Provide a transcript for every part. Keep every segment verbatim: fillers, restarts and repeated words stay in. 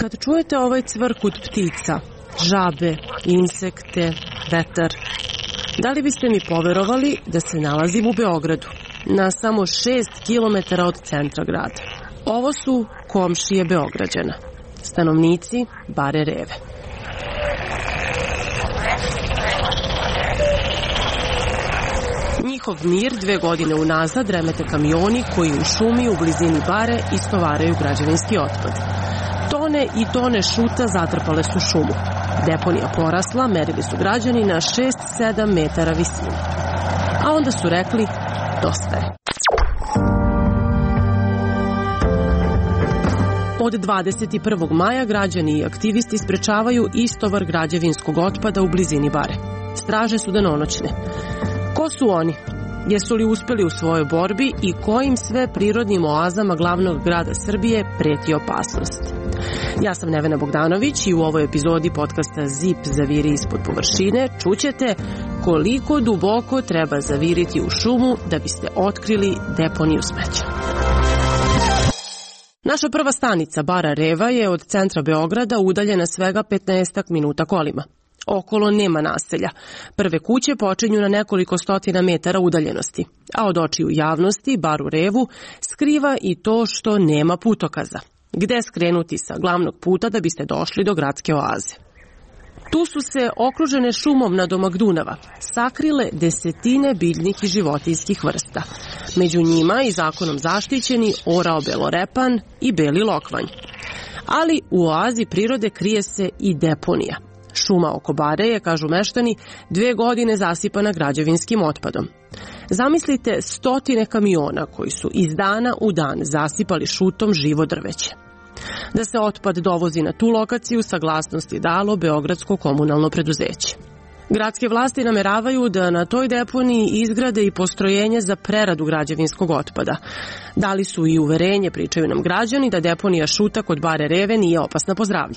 Kad čujete ovaj cvrkut ptica, žabe, insekte, vetar, da li biste mi poverovali da se nalazim u Beogradu, na samo šest kilometara od centra grada? Ovo su komšije Beograđana, stanovnici Bare Reve. Njihov mir dve godine unazad remete kamioni koji u šumi u blizini Bare istovaraju građevinski otpad. Tone i tone šuta zatrpale su šumu. Deponija porasla, merili su građani na šest sedam metara visine. A onda su rekli, dosta je. Od dvadeset prvog maja građani i aktivisti sprečavaju istovar građevinskog otpada u blizini Bare. Straže su danonoćne. Ko su oni? Jesu li uspeli u svojoj borbi i kojim sve prirodnim oazama glavnog grada Srbije preti opasnost? Ja sam Nevena Bogdanović i u ovoj epizodi podcasta Zip zaviri ispod površine čućete koliko duboko treba zaviriti u šumu da biste otkrili deponiju smeća. Naša prva stanica Bara Reva je od centra Beograda udaljena svega petnaestak minuta kolima. Okolo nema naselja. Prve kuće počinju na nekoliko stotina metara udaljenosti, a od očiju javnosti Baru Revu skriva i to što nema putokaza. Gde skrenuti sa glavnog puta da biste došli do gradske oaze? Tu su se, okružene šumom nadomak Dunava, sakrile desetine biljnih i životinjskih vrsta. Među njima i zakonom zaštićeni orao belorepan i beli lokvanj. Ali u oazi prirode krije se i deponija. Šuma oko Bare je, kažu meštani, dve godine zasipana građevinskim otpadom. Zamislite stotine kamiona koji su iz dana u dan zasipali šutom živo drveće. Da se otpad dovozi na tu lokaciju, saglasnost je dalo Beogradsko komunalno preduzeće. Gradske vlasti nameravaju da na toj deponiji izgrade i postrojenje za preradu građevinskog otpada. Dali su i uverenje, pričaju nam građani, da deponija šuta kod Bare Reve nije opasna po zdravlje.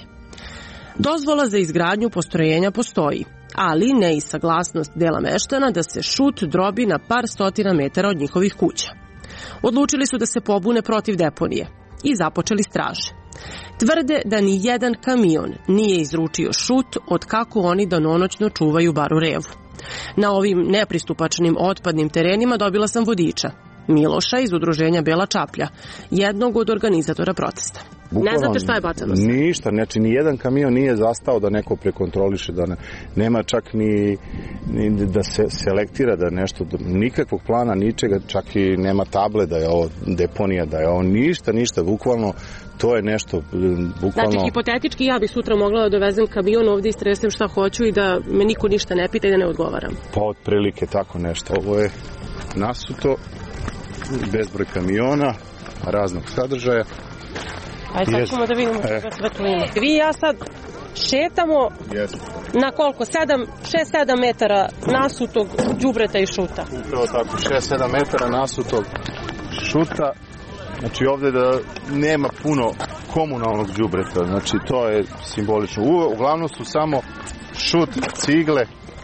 Dozvola za izgradnju postrojenja postoji, ali ne i saglasnost dela meštana da se šut drobi na par stotina metara od njihovih kuća. Odlučili su da se pobune protiv deponije i započeli straže. Tvrde da ni jedan kamion nije izručio šut od kako oni danonoćno čuvaju Baru Revu. Na ovim nepristupačnim otpadnim terenima dobila sam vodiča, Miloša iz udruženja Bela čaplja, jednog od organizatora protesta. Bukvalno, ne znate šta je bacano? Ništa, znači ni jedan kamion nije zastao da neko prekontroliše, da ne, nema čak ni, ni da se selektira da nešto, nikakvog plana, ničega, čak i nema table da je ovo deponija, da je ovo ništa, ništa, bukvalno to je nešto, bukvalno... Znači, hipotetički ja bih sutra mogla da dovezem kamion ovdje, istresem šta hoću i da me niko ništa ne pita i da ne odgovaram. Pa otprilike tako nešto. Ovo je nasuto, bezbroj kamiona, raznog sadržaja. Ajde, sad ćemo da vidimo što sve tu ima. Vi i ja sad šetamo yes. na koliko? šest sedam metara nasutog đubreta i šuta. Upravo tako, šest sedam metara nasutog šuta. Znači ovdje da nema puno komunalnog đubreta, znači to je simbolično. U, uglavnom su samo šut, cigle,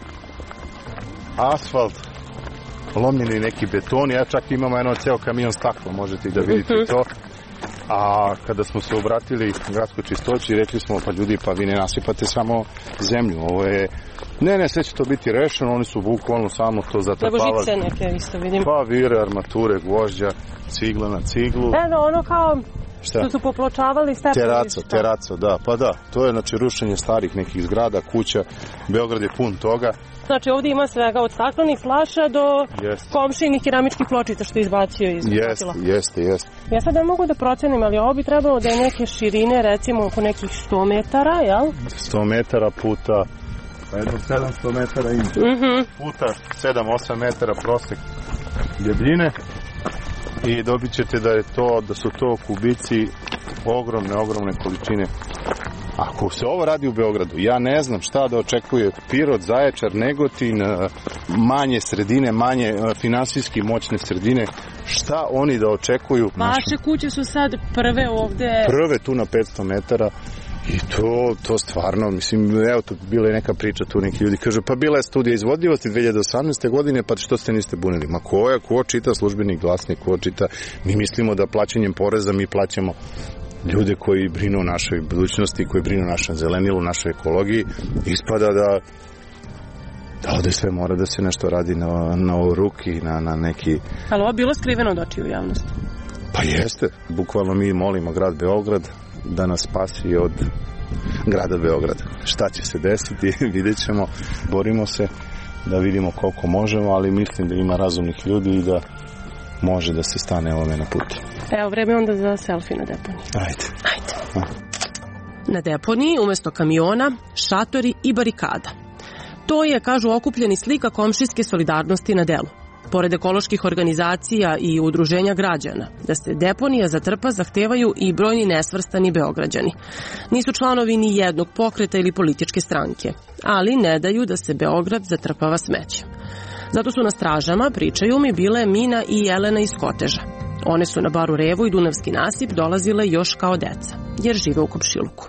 asfalt, lomljeni neki betoni, ja čak imamo jedno ceo kamion stakla, možete i da vidite to. A kada smo se obratili gradskoj čistoći, rekli smo, pa ljudi, pa vi ne nasipate samo zemlju, ovo je, ne, ne, sve će to biti rešeno, oni su bukvalno samo to zatrpavali. Evo žice neke, isto vidim. Pa vire, armature, gvožđa, cigla na ciglu. Evo, ono kao šta? Što su popločavali stepeništa. Teraco, teraco, da, pa da, to je znači rušenje starih nekih zgrada, kuća, Beograd je pun toga. Znači ovdje ima svega od staklenih flaša do yes. komšinih keramičkih pločica što je izbacio iz jeste, jeste, jeste. Ja sad ne mogu da procenim, ali ovo bi trebalo da je neke širine, recimo oko nekih sto metara, jel? sto metara puta, pa jedno sedamsto metara ima. Mm-hmm. Puta sedam osam metara prosek debljine i dobit ćete da je to, da su to kubici ogromne, ogromne količine. Ako se ovo radi u Beogradu, ja ne znam šta da očekuje Pirot, Zaječar, Negotin, manje sredine, manje finansijski moćne sredine, šta oni da očekuju? Vaše kuće su sad prve ovde... Prve tu na petsto metara i to, to stvarno, mislim, evo tu bila je neka priča, tu neki ljudi kažu, pa bila je studija izvodljivosti dve hiljade osamnaeste. godine, pa što ste niste bunili? Ma ko je, ko čita službeni glasnik, ko čita? Mi mislimo da plaćanjem poreza mi plaćamo ljude koji brinu o našoj budućnosti, koji brinu o našem zelenilu, našoj ekologiji, ispada da da ovde sve mora da se nešto radi na, na ruki, na, na neki... Ali ovo je bilo skriveno od očiju u javnosti? Pa jeste. Bukvalno mi molimo grad Beograd da nas spasi od grada Beograda. Šta će se desiti, vidjet ćemo, borimo se da vidimo koliko možemo, ali mislim da ima razumnih ljudi i da može da se stane ovome na put. Evo, vreme onda za selfie na deponiji. Ajde. Ajde. Na deponiji umesto kamiona, šatori i barikada. To je, kažu okupljeni, slika komšijske solidarnosti na delu. Pored ekoloških organizacija i udruženja građana, da se deponija zatrpa zahtevaju i brojni nesvrstani Beograđani. Nisu članovi ni jednog pokreta ili političke stranke, ali ne daju da se Beograd zatrpava smećem. Zato su na stražama, pričaju mi, bile Mina i Jelena iz Koteža. One su na baru Revo i Dunavski nasip dolazile još kao deca, jer žive u komšiluku.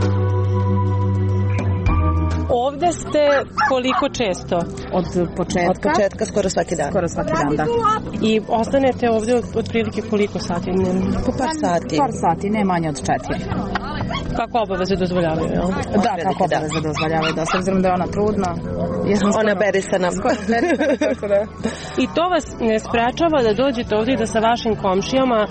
Ovde ste koliko često? Od početka? Od početka, skoro svaki dan. Skoro svaki dan, da. I ostanete ovde od, otprilike koliko sati? Po par sati. Par sati, ne manje od četiri. Kako obaveze dozvoljavaju, jel? Da, kako obaveze dozvoljavaju, da. S obzirom da je ona trudna. Ona beri sa nam. I to vas ne sprečava da dođete ovde i da sa vašim komšijama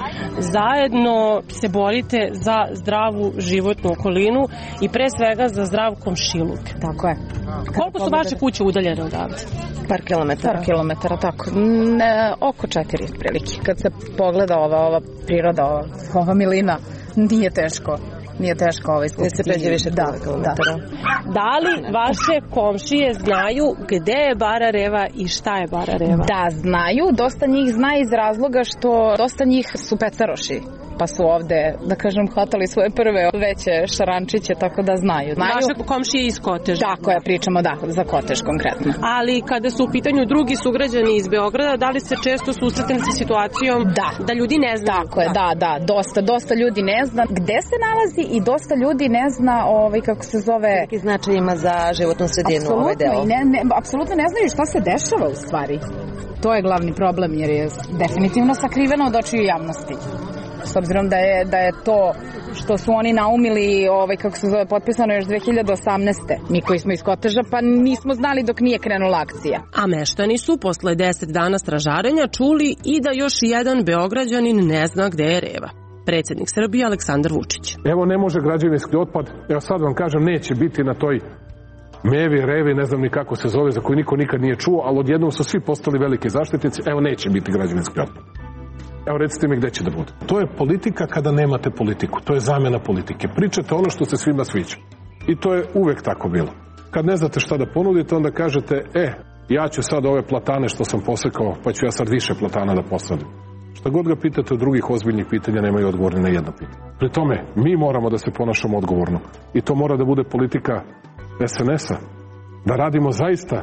zajedno se borite za zdravu životnu okolinu i pre svega za zdrav komšiluk. Tako je. Koliko su vaše kuće udaljene odavde? Par kilometara. Par kilometara, tako. Ne, oko četiri prilike. Kad se pogleda ova, ova priroda, ova, ova milina, nije teško. Nije teško ovaj skupiti. Ne se pređe više da, kilometara. Da. Da li vaše komšije znaju gde je Bara Reva i šta je Bara Reva? Da, znaju. Dosta njih zna iz razloga što dosta njih su pecaroši. Pa su ovde, da kažem, hvatali svoje prve veće šarančiće, tako da znaju. znaju. Vaše komšije iz Koteža. Tako je, pričamo, da, za Kotež konkretno. Ali kada su u pitanju drugi sugrađani iz Beograda, da li se često susretne sa situacijom da. da ljudi ne znaju? Tako je, da, da, dosta, dosta ljudi ne zna gde se nalazi i dosta ljudi ne zna, ovaj, kako se zove... Neki značaj ima za životnu sredinu apsolutno, ovaj deo. Ne, ne, apsolutno ne znaju šta se dešava u stvari. To je glavni problem jer je definitivno sakriveno od očiju javnosti. S obzirom da je, da je to što su oni naumili, ovaj, kako se zove, potpisano još dve hiljade osamnaeste. Mi koji smo iz Koteža, pa nismo znali dok nije krenula akcija. A meštani su posle deset dana stražarenja čuli i da još jedan Beograđanin ne zna gde je Reva. Predsjednik Srbije Aleksandar Vučić. Evo ne može građevinski otpad, evo sad vam kažem, neće biti na toj Mevi, Revi, ne znam ni kako se zove, za koju niko nikad nije čuo, ali odjednom su svi postali velike zaštitnici, evo neće biti građevinski otpad. Evo recite mi gde će da bude. To je politika kada nemate politiku, to je zamjena politike. Pričate ono što se svima sviđa. I to je uvek tako bilo. Kad ne znate šta da ponudite, onda kažete, e, ja ću sad ove platane što sam posekao, pa ću ja sad više platana da posadim. Šta god ga pitate od drugih ozbiljnih pitanja, nemaju odgovor ni na jedno pitanje. Pri tome, mi moramo da se ponašamo odgovorno. I to mora da bude politika es en es-a. Da radimo zaista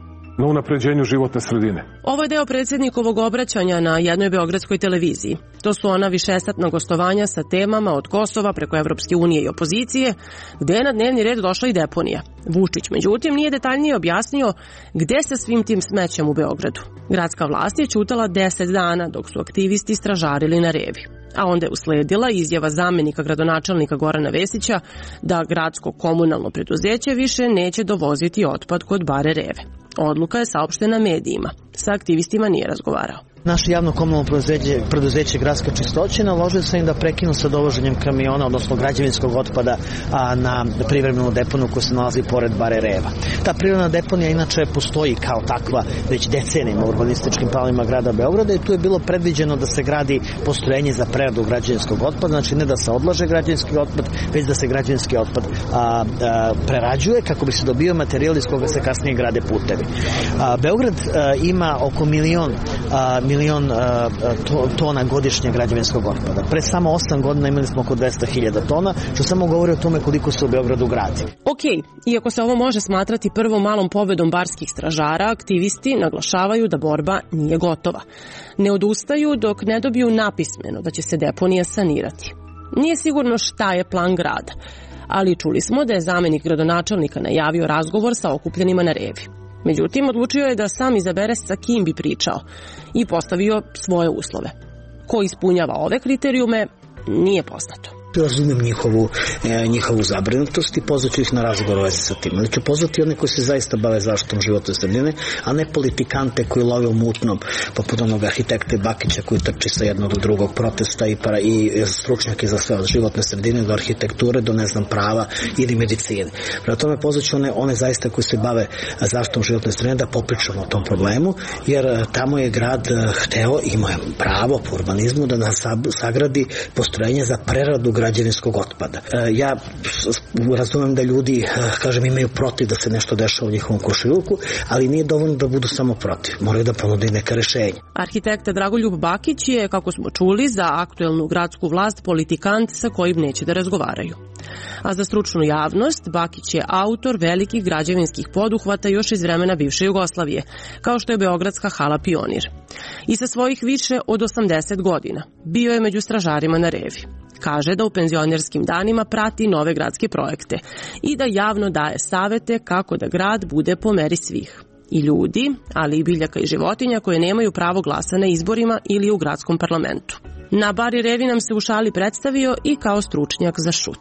na unapređenju životne sredine. Ovo je deo predsjednikovog obraćanja na jednoj beogradskoj televiziji. To su ona višesatna gostovanja sa temama od Kosova preko Evropske unije i opozicije, gde je na dnevni red došla i deponija. Vučić, međutim, nije detaljnije objasnio gde se svim tim smećem u Beogradu. Gradska vlast je ćutala deset dana dok su aktivisti stražarili na Revi. A onda je usledila izjava zamenika gradonačelnika Gorana Vesića da gradsko komunalno preduzeće više neće dovoziti otpad kod Bare Reve. Odluka je saopštena medijima. Sa aktivistima nije razgovarao. Naše javno komunalno preduzeće, preduzeće Gradska čistoća naložili su im da prekinu sa dovoženjem kamiona, odnosno građevinskog otpada a, na privremenu deponiju koja se nalazi pored Bare Reva. Ta privremena deponija inače postoji kao takva već decenijama u urbanističkim planovima grada Beograda i tu je bilo predviđeno da se gradi postrojenje za preradu građevinskog otpada, znači ne da se odlaže građevinski otpad, već da se građevinski otpad a, a, prerađuje kako bi se dobio materijal iz koga se kasnije grade putevi. A, Beograd a, ima oko milion a, milion uh, to, tona godišnje građevinskog otpada. Pre samo osam godina imali smo oko dvesta hiljada tona, što samo govori o tome koliko se u Beogradu gradi. Ok, iako se ovo može smatrati prvom malom pobedom barskih stražara, aktivisti naglašavaju da borba nije gotova. Ne odustaju dok ne dobiju napismeno da će se deponija sanirati. Nije sigurno šta je plan grada, ali čuli smo da je zamenik gradonačelnika najavio razgovor sa okupljenima na Revi. Međutim, odlučio je da sam izabere sa kim bi pričao i postavio svoje uslove. Ko ispunjava ove kriterijume, nije poznato. razumem njihovu, e, njihovu zabrinutost i pozvaću ih na razgovor u vezi sa tim. Ali ću pozvati one koji se zaista bave zaštitom životne sredine, a ne politikante koji love u mutnom, poput onog arhitekte Bakića koji trči sa jednog do drugog protesta i, para, i stručnjake za sve od životne sredine do arhitekture, do ne znam prava ili medicine. Prema tome pozvaću one, one zaista koji se bave zaštitom životne sredine da popričamo o tom problemu, jer tamo je grad hteo, ima pravo po urbanizmu da nas sagradi postrojenje za preradu građevinskog otpada. Ja razumem da ljudi, kažem, imaju protiv da se nešto dešava u njihovom komšiluku, ali nije dovoljno da budu samo protiv. Moraju da ponude neka rešenja. Arhitekta Dragoljub Bakić je, kako smo čuli, za aktuelnu gradsku vlast politikant sa kojim neće da razgovaraju. A za stručnu javnost, Bakić je autor velikih građevinskih poduhvata još iz vremena bivše Jugoslavije, kao što je Beogradska hala Pionir. I sa svojih više od osamdeset godina bio je među stražarima na Revi. Kaže da u penzionerskim danima prati nove gradske projekte i da javno daje savete kako da grad bude po meri svih. I ljudi, ali i biljaka i životinja koje nemaju pravo glasa na izborima ili u gradskom parlamentu. Na Bari Revi nam se u šali predstavio i kao stručnjak za šut.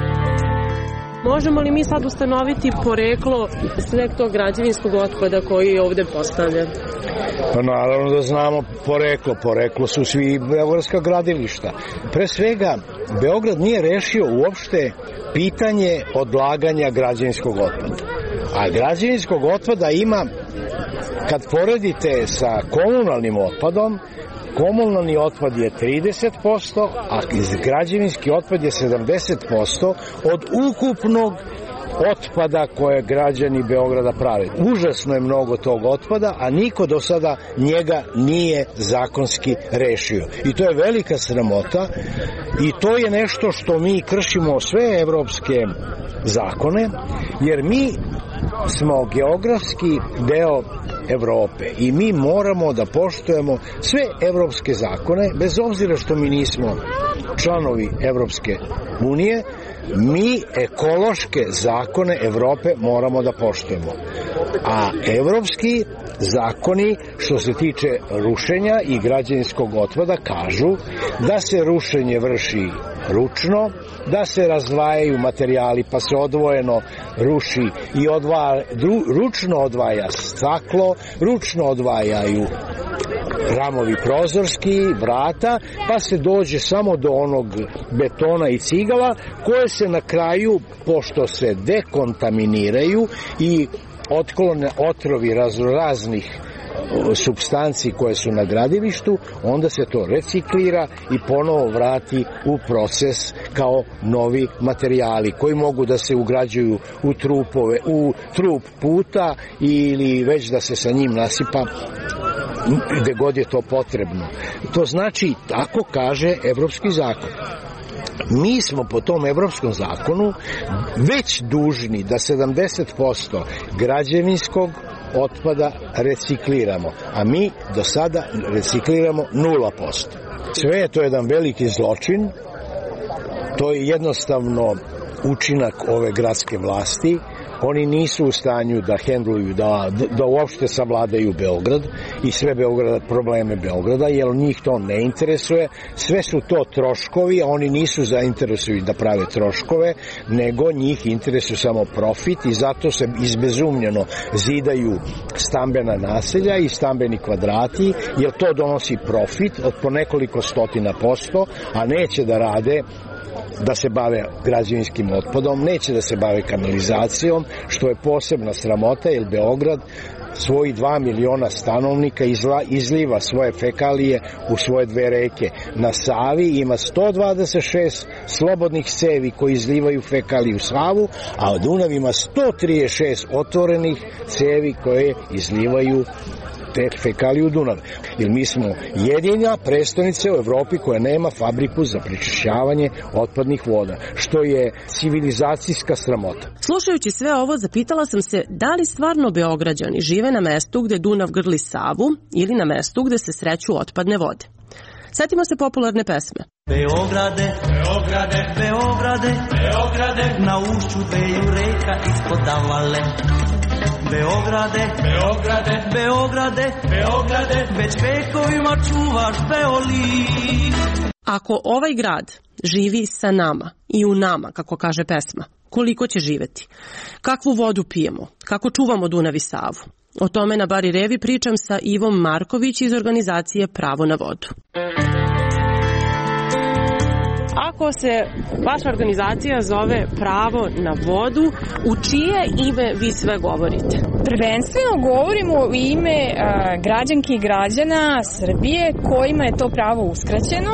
Možemo li mi sad ustanoviti poreklo sveg tog građevinskog otpada koji je ovde postavljen? Pa naravno da znamo poreklo. Poreklo su svi beogradska gradilišta. Pre svega, Beograd nije rešio uopšte pitanje odlaganja građevinskog otpada. A građevinskog otpada ima, kad poredite sa komunalnim otpadom, komunalni otpad je trideset posto, a građevinski otpad je sedamdeset posto od ukupnog otpada koje građani Beograda prave. Užasno je mnogo tog otpada, a niko do sada njega nije zakonski rešio. I to je velika sramota i to je nešto što mi kršimo sve evropske zakone, jer mi smo geografski deo Evrope i mi moramo da poštujemo sve evropske zakone, bez obzira što mi nismo članovi Evropske unije, mi ekološke zakone Evrope moramo da poštujemo. A evropski zakoni što se tiče rušenja i građevinskog otpada kažu da se rušenje vrši ručno, da se razdvajaju materijali pa se odvojeno ruši i odvaja, ručno odvaja staklo, ručno odvajaju ramovi prozorski, vrata, pa se dođe samo do onog betona i cigala koje se na kraju, pošto se dekontaminiraju i otklone otrovi raznih supstanci koje su na gradilištu, onda se to reciklira i ponovo vrati u proces kao novi materijali koji mogu da se ugrađuju u trupove, u trup puta ili već da se sa njim nasipa gde god je to potrebno. To znači, tako kaže evropski zakon. Mi smo po tom evropskom zakonu već dužni da sedamdeset posto građevinskog otpada recikliramo, a mi do sada recikliramo nula posto. Sve je to jedan veliki zločin, to je jednostavno učinak ove gradske vlasti. Oni nisu u stanju da hendluju, da, da uopšte savladaju Beograd i sve Beograd, probleme Beograda, jer njih to ne interesuje. Sve su to troškovi, a oni nisu zainteresuju da prave troškove, nego njih interesuje samo profit i zato se izbezumljeno zidaju stambena naselja i stambeni kvadrati, jer to donosi profit od po nekoliko stotina posto, a neće da rade da se bave građevinskim otpadom, neće da se bave kanalizacijom, što je posebna sramota, jer Beograd svoji dva miliona stanovnika izla, izliva svoje fekalije u svoje dve reke. Na Savi ima sto dvadeset šest slobodnih cevi koji izlivaju fekaliju u Savu, a Dunav ima sto trideset šest otvorenih cevi koje izlivaju te fekaliju u Dunav. Jer mi smo jedina prestonica u Evropi koja nema fabriku za prečišćavanje otpadnih voda, što je civilizacijska sramota. Slušajući sve ovo, zapitala sam se da li stvarno Beograđani žive na mestu gde Dunav grli Savu ili na mestu gde se sreću otpadne vode. Setimo se popularne pesme. Beograde, Beograde, Beograde, Beograde, na ušću dveju reka ispod Davale. Beograde, Beograde, Beograde, Beograde, već vekovima čuvaš Beoli. Ako ovaj grad živi sa nama i u nama, kako kaže pesma. Koliko će živeti? Kakvu vodu pijemo? Kako čuvamo Dunav i Savu? O tome na Bari Revi pričam sa Ivom Marković iz organizacije Pravo na vodu. Ako se vaša organizacija zove Pravo na vodu, u čije ime vi sve govorite? Prvenstveno govorimo u ime a, građanki i građana Srbije kojima je to pravo uskraćeno,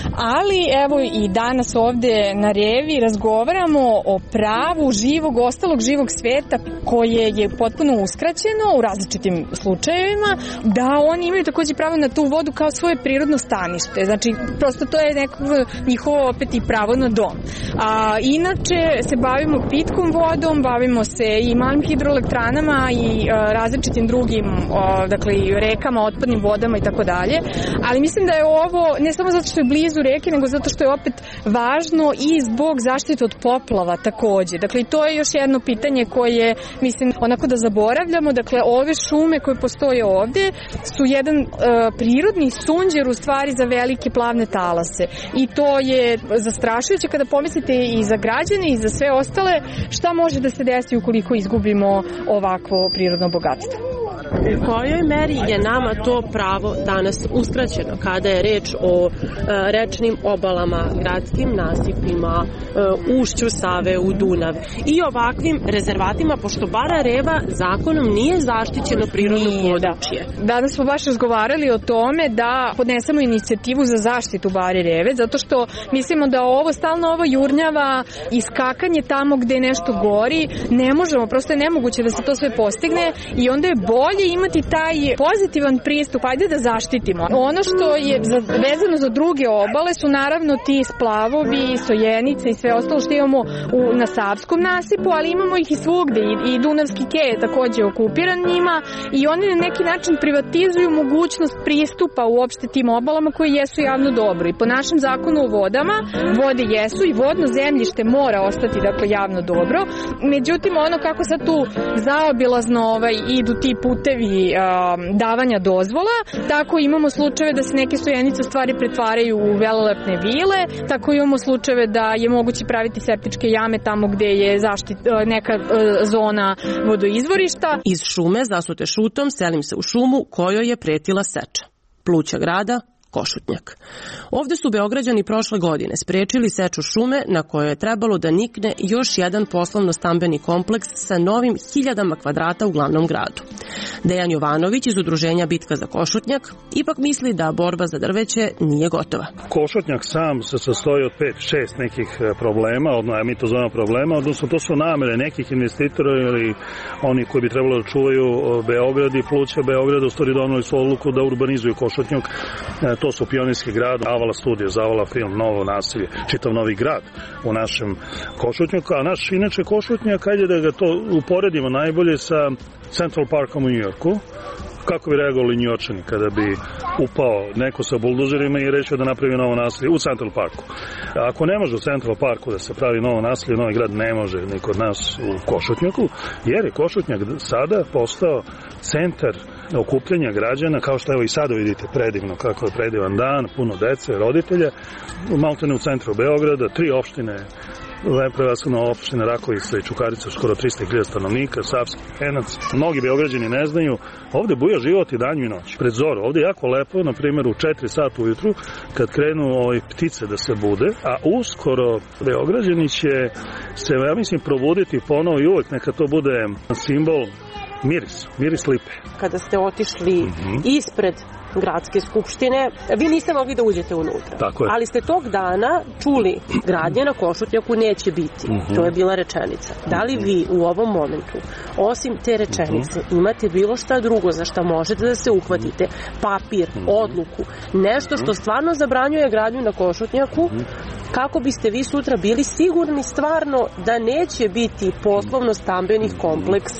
ali evo i danas ovde na Revi razgovaramo o pravu živog, ostalog živog sveta koje je potpuno uskraćeno u različitim slučajevima, da oni imaju takođe pravo na tu vodu kao svoje prirodno stanište. Znači, prosto to je neko njihovo opet i pravo na dom. A, inače se bavimo pitkom vodom, bavimo se i malim hidroelektranama i a, različitim drugim, a, dakle i rekama, otpadnim vodama i tako dalje. Ali mislim da je ovo ne samo zato što je blizu reke, nego zato što je opet važno i zbog zaštite od poplava takođe. Dakle, i to je još jedno pitanje koje, mislim, onako da zaboravljamo. Dakle, ove šume koje postoje ovde su jedan a, prirodni sunđer u stvari za velike plavne talase. I to je zastrašujuće kada pomislite i za građane i za sve ostale šta može da se desi ukoliko izgubimo ovakvo prirodno bogatstvo. U kojoj meri je nama to pravo danas uskraćeno kada je reč o e, rečnim obalama, gradskim nasipima, e, ušću Save u Dunav i ovakvim rezervatima, pošto Bara Reva zakonom nije zaštićeno prirodno područje? Da. Danas smo baš razgovarali o tome da podnesemo inicijativu za zaštitu Bare Reve, zato što mislimo da ovo stalno ovo jurnjava i skakanje tamo gde nešto gori, ne možemo, prosto je nemoguće da se to sve postigne i onda je bolje imati taj pozitivan pristup, ajde da zaštitimo. Ono što je vezano za druge obale su naravno ti splavovi, sojenice i sve ostalo što imamo u, na Savskom nasipu, ali imamo ih i svugde i, i Dunavski kej je takođe okupiran njima i oni na neki način privatizuju mogućnost pristupa uopšte tim obalama koje jesu javno dobro. I po našem zakonu o vodama, vode jesu i vodno zemljište mora ostati dakle javno dobro. Međutim, ono kako sad tu zaobilazno ovaj, idu ti putevi um, davanja dozvola, tako imamo slučajeve da se neke sojenice stvari pretvaraju u velelepne vile, tako imamo slučajeve da je moguće praviti septičke jame tamo gde je zaštit, neka uh, zona vodoizvorišta. Iz šume zasute šutom selim se u šumu kojoj je pretila seča. Pluća grada, Košutnjak. Ovde su Beograđani prošle godine sprečili seču šume na kojoj je trebalo da nikne još jedan poslovno-stambeni kompleks sa novim hiljadama kvadrata u glavnom gradu. Dejan Jovanović iz udruženja Bitka za Košutnjak ipak misli da borba za drveće nije gotova. Košutnjak sam se sastoji od pet šest nekih problema, odnosno mi to zovemo problema, odnosno to su namere nekih investitora ili oni koji bi trebalo da čuvaju Beograd i pluća Beograda, u stvari doneli su odluku da urbanizuju Košutnjak. To su Pionirski grad, Avala studija, Zavala film, Novo naselje, čitav novi grad u našem Košutnjaku, a naš inače Košutnjak, ajde da ga to uporedimo najbolje sa Central Parkom u Njujorku. Kako bi reagovali Njujorčani kada bi upao neko sa buldozerima i rešio da napravi novo naselje u Central Parku? Ako ne može u Central Parku da se pravi novo naselje, novi grad ne može ni kod nas u Košutnjaku, jer je Košutnjak sada postao centar okupljanja građana, kao što evo i sada vidite predivno, kako je predivan dan, puno dece, roditelja, maltene u centru Beograda, tri opštine, prevashodno opština Rakovica i Čukarica, skoro trista hiljada stanovnika, Savski Venac. Mnogi Beograđani ne znaju, ovde buja život i danju i noć. Pred zoru, ovde je jako lepo, na primjer u četiri sata ujutru, kad krenu ove ptice da se bude, a uskoro Beograđani će se, ja mislim, probuditi ponovo i uvek neka to bude simbol miris, miris lipe. Kada ste otišli mm-hmm. ispred gradske skupštine, vi niste mogli da uđete unutra. Tako je. Ali ste tog dana čuli gradnje na Košutnjaku neće biti. Mm-hmm. To je bila rečenica. Da li vi u ovom momentu, osim te rečenice, mm-hmm. imate bilo šta drugo za šta možete da se uhvatite? Papir, mm-hmm. odluku, nešto što stvarno zabranjuje gradnju na Košutnjaku, mm-hmm. kako biste vi sutra bili sigurni stvarno da neće biti poslovno-stambenih kompleksa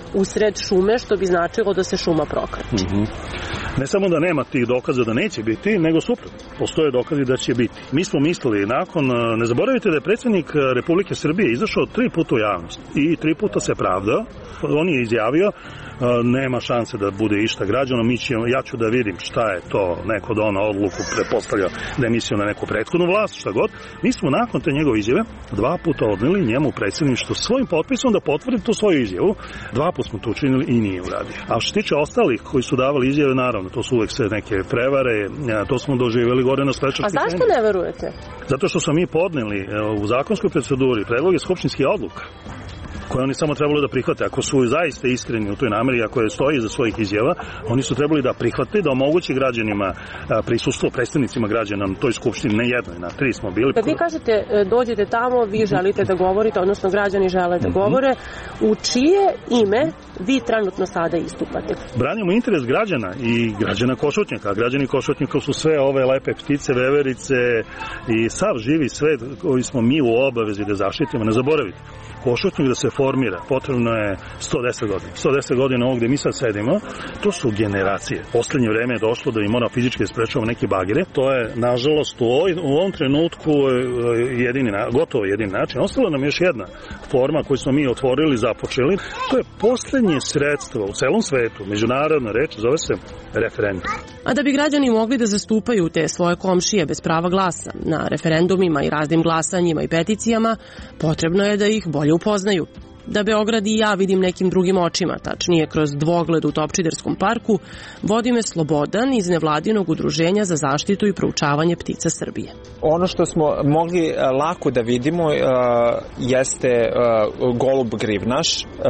usred šume, što bi značilo da se šuma prokrati. Mm-hmm. Ne samo da nema tih dokaza da neće biti, nego suprotno. Postoje dokazi da će biti. Mi smo mislili nakon, ne zaboravite da je predsjednik Republike Srbije izašao tri puta u javnost i tri puta se pravdao. On je izjavio nema šanse da bude išta građano, mi ćemo, ja ću da vidim šta je to, neko dono odluku, pretpostavlja da je mislio na neku prethodnu vlast, šta god. Mi smo nakon te njegove izjave dva puta odneli njemu predsjedništvo svojim potpisom da potvrdi tu svoju izjavu. Dva puta smo to učinili i nije uradio. A što tiče ostalih koji su davali izjave, naravno, to su uvek sve neke prevare, to smo doživjeli gore na Sprečačkoj. A zašto ne verujete? Zato što smo mi podneli u zakonskoj proceduri predloge skupštinskih odluka koje oni samo trebalo da prihvate. Ako su zaista iskreni u toj nameri, ako je stoji iza svojih izjava, oni su trebali da prihvate, da omoguće građanima prisustvo, predstavnicima građana na toj skupštini, ne jednoj, na tri smo bili. Kad vi kažete, dođete tamo, vi želite da govorite, odnosno građani žele da govore, u čije ime vi trenutno sada istupate? Branimo interes građana i građana Košutnjaka. Građani Košutnjaka su sve ove lepe ptice, veverice i sav živi svet koji smo mi u obavezi da zaštitimo. Ne zaboravite, Košutnjak da se formira, potrebno je sto deset godina. sto deset godina ovog gde mi sad sedimo, to su generacije. Poslednje vreme je došlo da im mora fizički sprečavamo neke bagere. To je, nažalost, u, ovoj, u ovom trenutku jedini, gotovo jedini način. Ostala nam još jedna forma koju smo mi otvorili, započeli. To je poslednje sredstvo u celom svetu, međunarodna reč, zove se referendum. A da bi građani mogli da zastupaju te svoje komšije bez prava glasa na referendumima i raznim glasanjima i peticijama, potrebno je da ih bolje upoznaju. Da Beograd i ja vidim nekim drugim očima, tačnije kroz dvogled u Topčiderskom parku, vodi me Slobodan iz nevladinog udruženja za zaštitu i proučavanje ptica Srbije. Ono što smo mogli lako da vidimo uh, jeste uh, golub grivnaš, uh,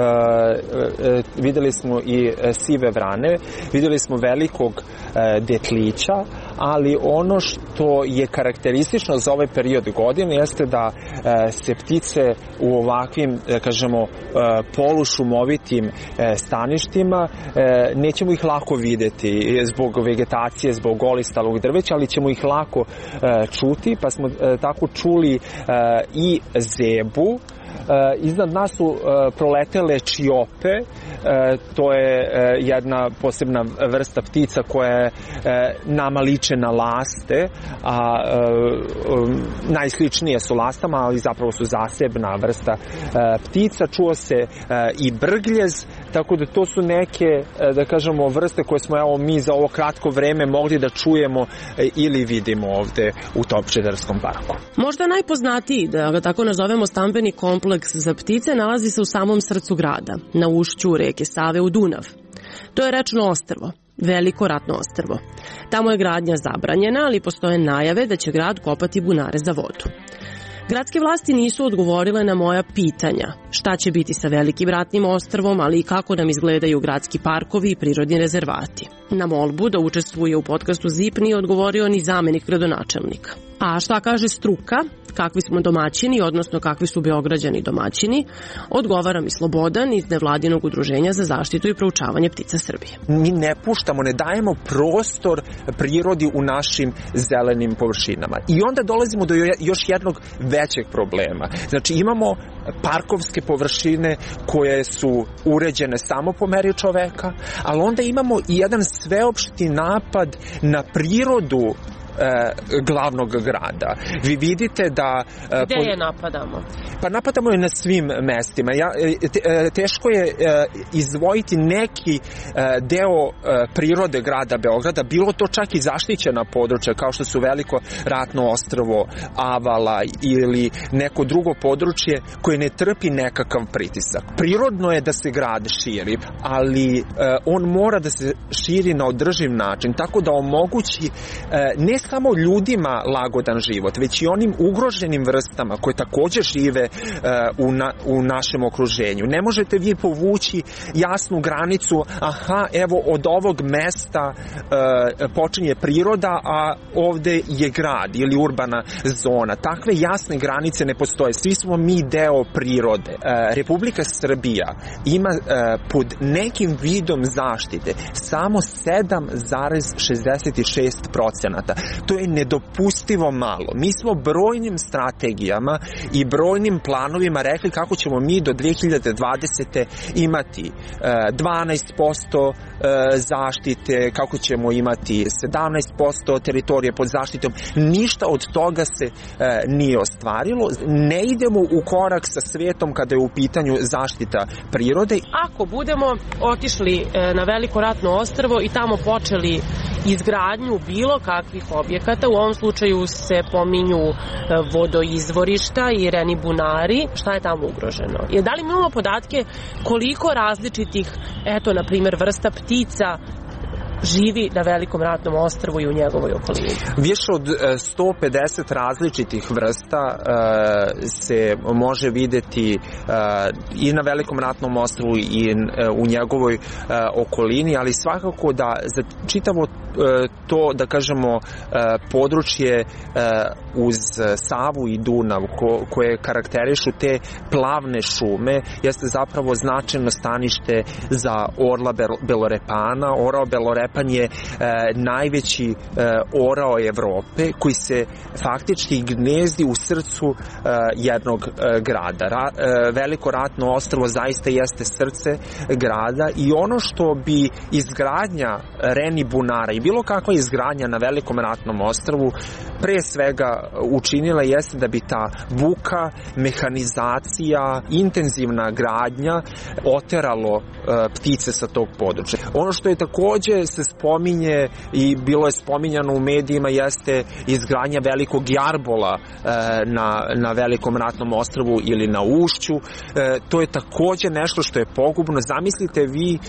uh, videli smo i sive vrane, videli smo velikog uh, detlića, ali ono što je karakteristično za ovaj period godine jeste da uh, se ptice u ovakvim, uh, kažemo, polušumovitim staništima, nećemo ih lako videti zbog vegetacije, zbog golistalog drveća, ali ćemo ih lako čuti, pa smo tako čuli i zebu. Iznad nas su proletele čiope, to je jedna posebna vrsta ptica koja nama liče na laste, a najsličnije su lastama, ali zapravo su zasebna vrsta ptica. Čuo se i brgljez, tako da to su neke, da kažemo, vrste koje smo evo mi za ovo kratko vreme mogli da čujemo ili vidimo ovde u Topčiderskom parku. Možda najpoznatiji, da ga tako nazovemo, stambeni kompleks za ptice nalazi se u samom srcu grada, na ušću reke Save u Dunav. To je rečno ostrvo, veliko ratno ostrvo. Tamo je gradnja zabranjena, ali postoje najave da će grad kopati bunare za vodu. Gradske vlasti nisu odgovorile na moja pitanja šta će biti sa velikim ratnim ostrvom, ali i kako nam izgledaju gradski parkovi i prirodni rezervati. Na molbu da učestvuje u podcastu Z I P nije odgovorio ni zamenik gradonačelnika. A šta kaže struka, kakvi smo domaćini, odnosno kakvi su Beograđani domaćini, odgovara mi Slobodan iz nevladinog udruženja za zaštitu i proučavanje ptica Srbije. Mi ne puštamo, ne dajemo prostor prirodi u našim zelenim površinama. I onda dolazimo do još jednog većeg problema. Znači imamo parkovske površine koje su uređene samo po meri čoveka, ali onda imamo i jedan sveopšti napad na prirodu glavnog grada. Vi vidite da... Gde je napadamo? Pa napadamo je na svim mestima. Ja, te, teško je izdvojiti neki deo prirode grada Beograda, bilo to čak i zaštićena područja, kao što su Veliko ratno ostrvo Avala ili neko drugo područje koje ne trpi nekakav pritisak. Prirodno je da se grad širi, ali on mora da se širi na održiv način, tako da omogući ne samo ljudima lagodan život, već i onim ugroženim vrstama koje takođe žive uh, u, na, u našem okruženju. Ne možete vi povući jasnu granicu, aha, evo od ovog mesta uh, počinje priroda, a ovde je grad ili urbana zona. Takve jasne granice ne postoje. Svi smo mi deo prirode. Uh, Republika Srbija ima uh, pod nekim vidom zaštite samo sedam zarez šezdeset šest procenata. To je nedopustivo malo. Mi smo brojnim strategijama i brojnim planovima rekli kako ćemo mi do dve hiljade dvadesete imati dvanaest posto zaštite, kako ćemo imati sedamnaest posto teritorije pod zaštitom. Ništa od toga se nije ostvarilo. Ne idemo u korak sa svetom kada je u pitanju zaštita prirode. Ako budemo otišli na Veliko ratno ostrvo i tamo počeli izgradnju bilo kakvih objekata, u ovom slučaju se pominju vodoizvorišta i reni bunari, šta je tamo ugroženo? Je, da li imamo podatke koliko različitih, eto, na primjer, vrsta ptica živi na Velikom ratnom ostrvu i u njegovoj okolini? Više od sto pedeset različitih vrsta se može videti i na Velikom ratnom ostrvu i u njegovoj okolini, ali svakako da za čitavo to, da kažemo, područje uz Savu i Dunav koje karakterišu te plavne šume jeste zapravo značajno stanište za orla belorepana. Orao belorepan je najveći orao Evrope koji se faktički gnezdi u srcu jednog grada. Veliko ratno ostrvo zaista jeste srce grada i ono što bi izgradnja reni bunara i bilo kakva izgradnja na Velikom ratnom ostrvu pre svega učinila jeste da bi ta buka, mehanizacija, intenzivna gradnja oteralo ptice sa tog područja. Ono što je takođe se spominje i bilo je spominjano u medijima jeste izgradnja velikog jarbola na, na Velikom ratnom ostrvu ili na Ušću. To je takođe nešto što je pogubno. Zamislite vi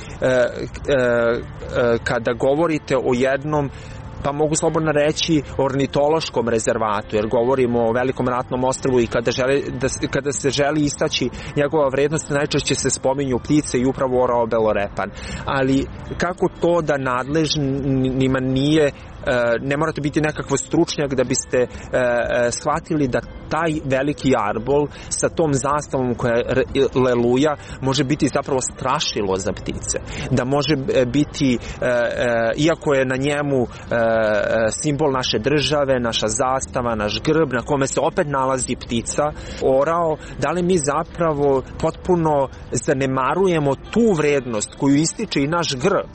kada govorite o jednom, pa mogu slobodno reći, ornitološkom rezervatu, jer govorimo o Velikom ratnom ostrvu i kada, želi, da, kada se želi istaći njegova vrednost, najčešće se spominju ptice i upravo orao belorepan. Ali kako to da nadležnima nije, ne morate biti nekakav stručnjak da biste shvatili da taj veliki jarbol sa tom zastavom koja leluja može biti zapravo strašilo za ptice. Da može biti, iako je na njemu simbol naše države, naša zastava, naš grb na kome se opet nalazi ptica, orao, da li mi zapravo potpuno zanemarujemo tu vrednost koju ističe i naš grb?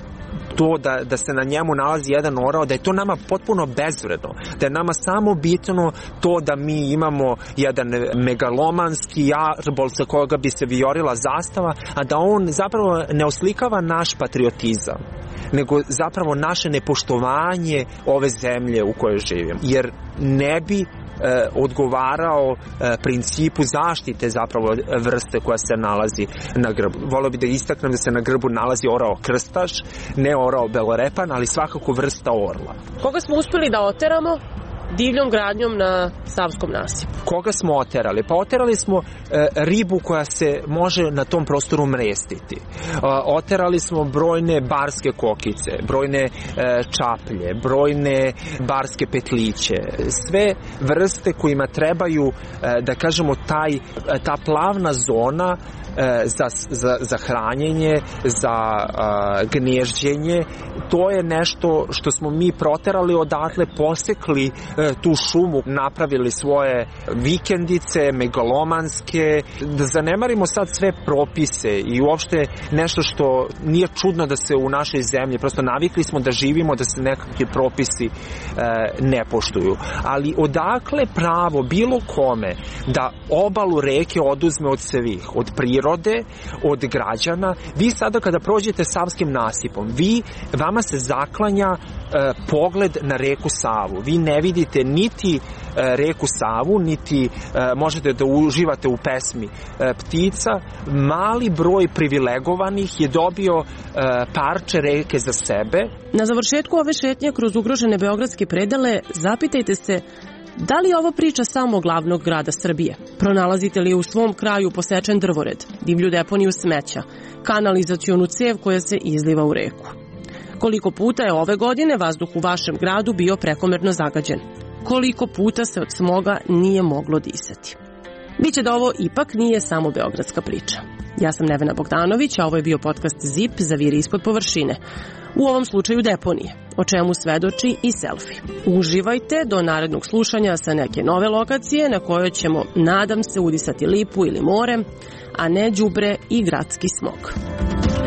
To da, da se na njemu nalazi jedan orao, da je to nama potpuno bezvredno, da je nama samo bitno to da mi imamo jedan megalomanski jarbol sa koga bi se vijorila zastava, a da on zapravo ne oslikava naš patriotizam, nego zapravo naše nepoštovanje ove zemlje u kojoj živimo. Jer ne bi E, odgovarao e, principu zaštite zapravo vrste koja se nalazi na grbu. Volio bih da istaknem da se na grbu nalazi orao krstaš, ne orao belorepan, ali svakako vrsta orla. Koga smo uspeli da oteramo divljom gradnjom na Savskom nasipu? Koga smo oterali? Pa oterali smo e, ribu koja se može na tom prostoru mrestiti. E, oterali smo brojne barske kokice, brojne e, čaplje, brojne barske petliće, sve vrste kojima trebaju, e, da kažemo, taj, ta plavna zona Za, za, za hranjenje, za a, gnježđenje. To je nešto što smo mi proterali odatle, posekli e, tu šumu, napravili svoje vikendice, megalomanske, da zanemarimo sad sve propise i uopšte nešto što nije čudno da se u našoj zemlji, prosto navikli smo da živimo, da se nekakvi propisi e, ne poštuju. Ali odakle pravo bilo kome da obalu reke oduzme od svih, od prirode, od građana? Vi sada kada prođete Savskim nasipom, vi, vama se zaklanja e, pogled na reku Savu. Vi ne vidite niti e, reku Savu, niti e, možete da uživate u pesmi e, ptica. Mali broj privilegovanih je dobio e, parče reke za sebe. Na završetku ove šetnje kroz ugrožene beogradske predele zapitajte se da li je ovo priča samo glavnog grada Srbije? Pronalazite li u svom kraju posečen drvored, divlju deponiju smeća, kanalizacionu cev koja se izliva u reku? Koliko puta je ove godine vazduh u vašem gradu bio prekomerno zagađen? Koliko puta se od smoga nije moglo disati? Biće da ovo ipak nije samo beogradska priča. Ja sam Nevena Bogdanović, a ovo je bio podcast Zip, Zaviri ispod površine. U ovom slučaju deponije, o čemu svedoči i selfi. Uživajte do narednog slušanja sa neke nove lokacije na kojoj ćemo, nadam se, udisati lipu ili more, a ne đubre i gradski smog.